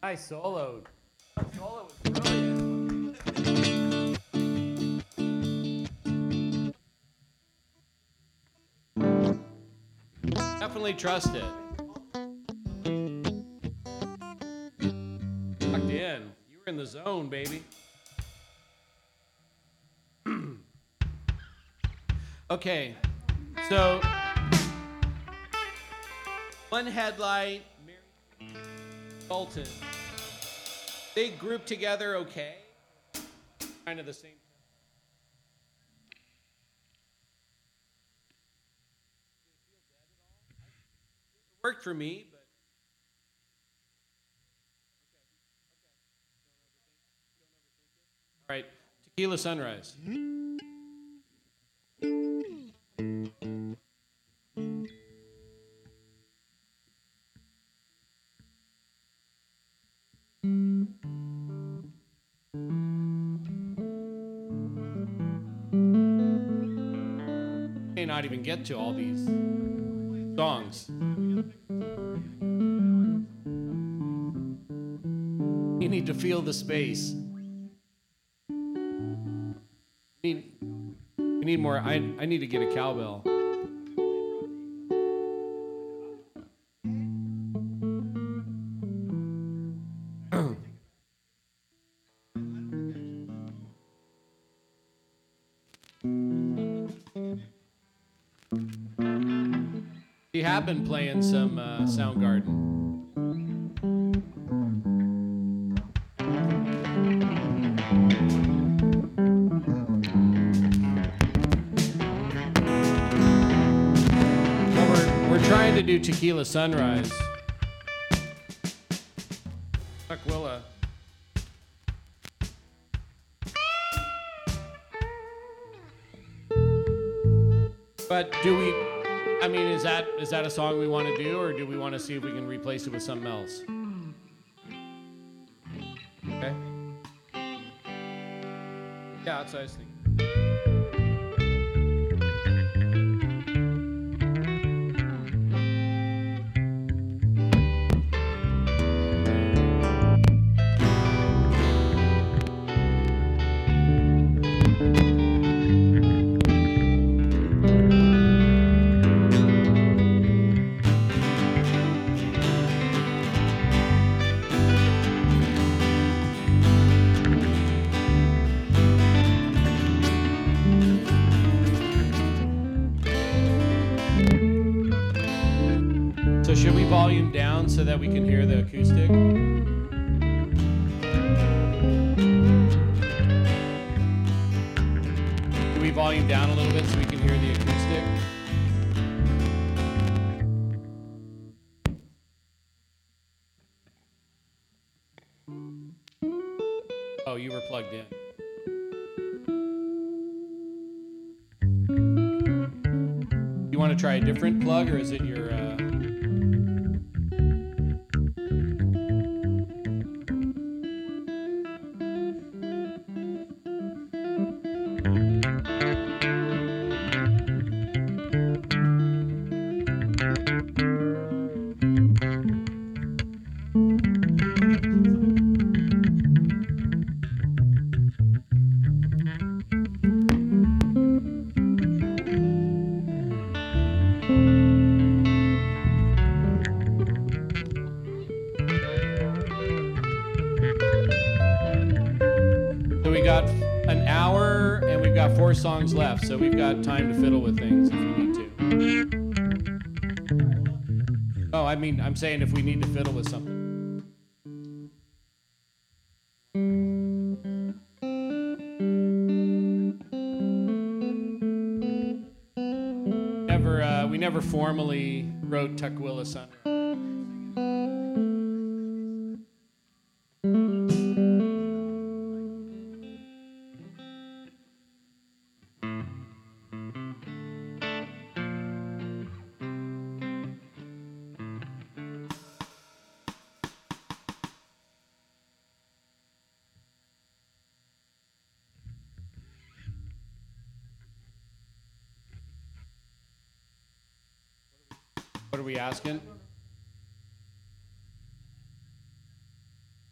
Nice solo. That solo was brilliant. Definitely trust it. Locked in. You were in the zone, baby. Okay, so One Headlight, Mary Bolton. They group together okay? Kind of the same. It worked for me, but all right. Tequila Sunrise. May not even get to all these songs. You need to feel the space. We need more. I need to get a cowbell. We have been playing some Soundgarden. We're trying to do Tequila Sunrise. Tukwila. But do we? I mean, is that a song we want to do, or do we want to see if we can replace it with something else? Okay. Yeah, that's what I was thinking. So should we volume down so that we can hear the acoustic? Can we volume down a little bit so we can hear the acoustic? Oh, you were plugged in. You want to try a different plug, or is it your... So we got an hour and we've got 4 songs left, so we've got time to fiddle with things if we need to. Oh, I mean, I'm saying if we need to fiddle with something. We never formally wrote Tukwila Sunrise. What are we asking?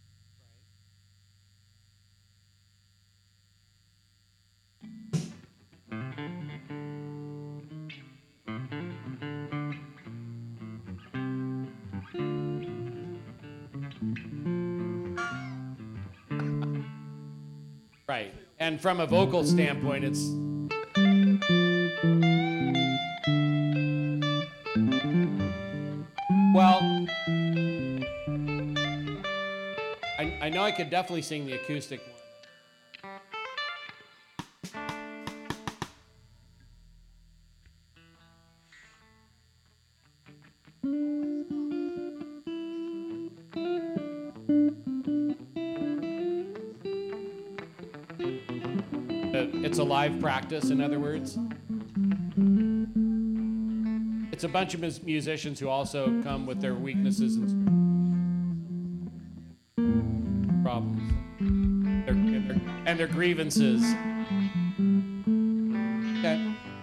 Right. And from a vocal standpoint, it's. Well, I know I could definitely sing the acoustic one. It's a live practice, in other words. It's a bunch of musicians who also come with their weaknesses and problems and their grievances. Okay.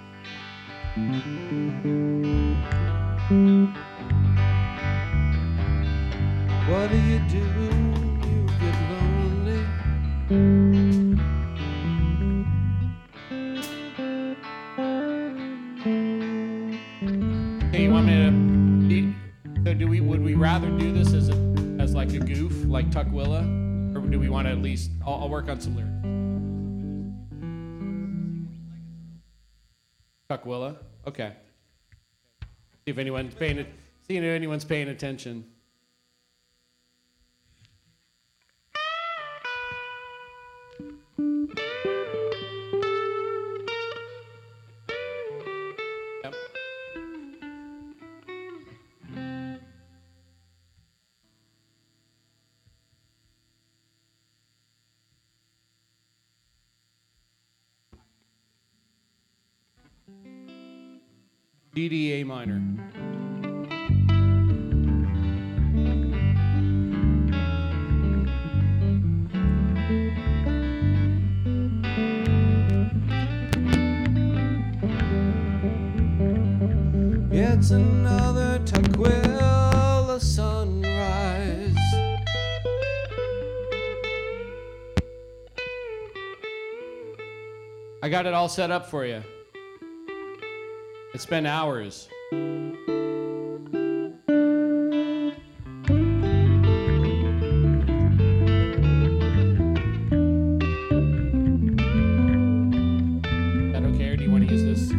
What do you do when you get lonely? Hey, you want me to? So would we rather do this as like a goof, like Tukwila, or do we want to at least? I'll work on some lyrics. Tukwila, okay. See if anyone's paying attention. Yep. D A minor. It's another Tukwila sunrise. I got it all set up for you. It's been hours. Is that okay, or do you want to use this?